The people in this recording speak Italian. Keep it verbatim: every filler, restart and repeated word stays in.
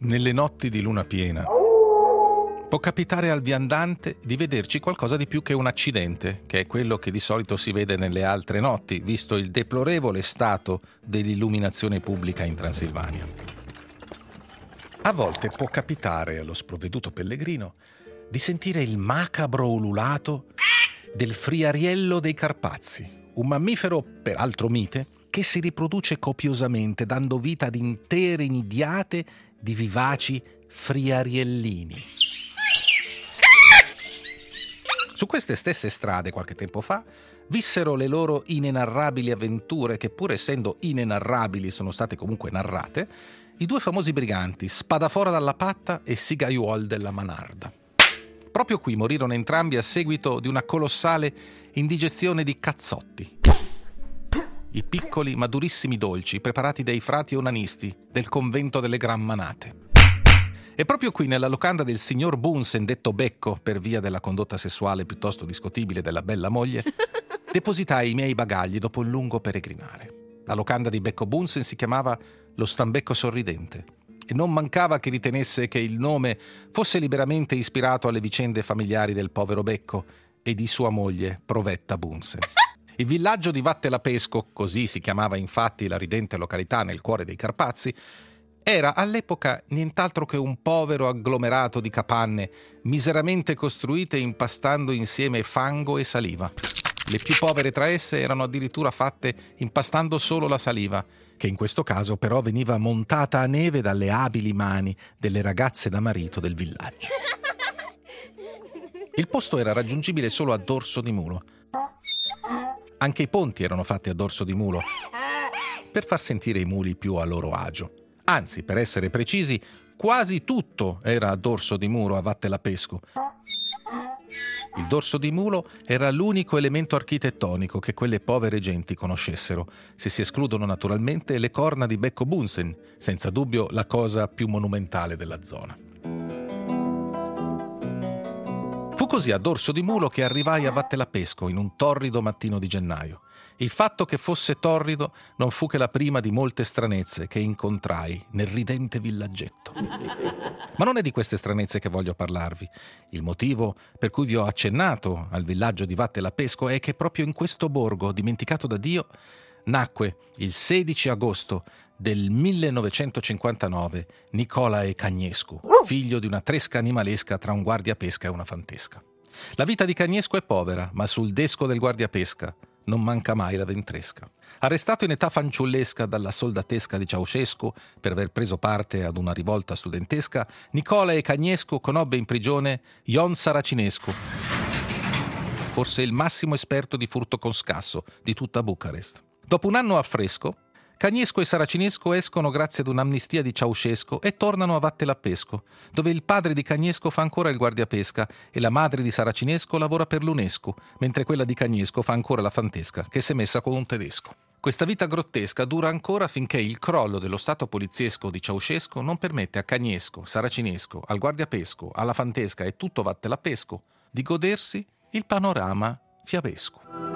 Nelle notti di luna piena può capitare al viandante di vederci qualcosa di più che un accidente, che è quello che di solito si vede nelle altre notti, visto il deplorevole stato dell'illuminazione pubblica in Transilvania. A volte può capitare allo sprovveduto pellegrino di sentire il macabro ululato del friariello dei Carpazi, un mammifero peraltro mite che si riproduce copiosamente, dando vita ad intere nidiate di vivaci friariellini. Su queste stesse strade, qualche tempo fa, vissero le loro inenarrabili avventure, che pur essendo inenarrabili sono state comunque narrate, i due famosi briganti Spadafora dalla Patta e Sigaiuol della Manarda. Proprio qui morirono entrambi a seguito di una colossale indigezione di cazzotti, i piccoli ma durissimi dolci preparati dai frati onanisti del convento delle Gran Manate. E proprio qui, nella locanda del signor Bunsen, detto Becco per via della condotta sessuale piuttosto discutibile della bella moglie, depositai i miei bagagli dopo un lungo peregrinare. La locanda di Becco Bunsen si chiamava Lo Stambecco Sorridente e non mancava chi ritenesse che il nome fosse liberamente ispirato alle vicende familiari del povero Becco e di sua moglie Provetta Bunsen. Il villaggio di Vattelapesco, così si chiamava infatti la ridente località nel cuore dei Carpazi, era all'epoca nient'altro che un povero agglomerato di capanne miseramente costruite impastando insieme fango e saliva. Le più povere tra esse erano addirittura fatte impastando solo la saliva, che in questo caso però veniva montata a neve dalle abili mani delle ragazze da marito del villaggio. Il posto era raggiungibile solo a dorso di mulo. Anche i ponti erano fatti a dorso di mulo, per far sentire i muli più a loro agio. Anzi, per essere precisi, quasi tutto era a dorso di muro a Vattelapesco. Il dorso di mulo era l'unico elemento architettonico che quelle povere genti conoscessero, se si escludono naturalmente le corna di Becco Bunsen, senza dubbio la cosa più monumentale della zona. Fu così a dorso di mulo che arrivai a Vattelapesco in un torrido mattino di gennaio. Il fatto che fosse torrido non fu che la prima di molte stranezze che incontrai nel ridente villaggetto. Ma non è di queste stranezze che voglio parlarvi. Il motivo per cui vi ho accennato al villaggio di Vattelapesco è che proprio in questo borgo, dimenticato da Dio, nacque il sedici agosto del millenovecentocinquantanove Nicolae Cagnescu, figlio di una tresca animalesca tra un guardiapesca e una fantesca. La vita di Cagnescu è povera, ma sul desco del guardiapesca non manca mai la ventresca. Arrestato in età fanciullesca dalla soldatesca di Ceaușescu per aver preso parte ad una rivolta studentesca, Nicolae Cagnescu conobbe in prigione Ion Saracinescu, forse il massimo esperto di furto con scasso di tutta Bucarest. Dopo un anno a fresco, Cagnescu e Saracinescu escono grazie ad un'amnistia di Ceaușescu e tornano a Vattelapesco, dove il padre di Cagnescu fa ancora il guardiapesca e la madre di Saracinescu lavora per l'UNESCO, mentre quella di Cagnescu fa ancora la fantesca, che si è messa con un tedesco. Questa vita grottesca dura ancora finché il crollo dello stato poliziesco di Ceaușescu non permette a Cagnescu, Saracinescu, al guardiapesco, alla fantesca e tutto Vattelapesco di godersi il panorama fiabesco.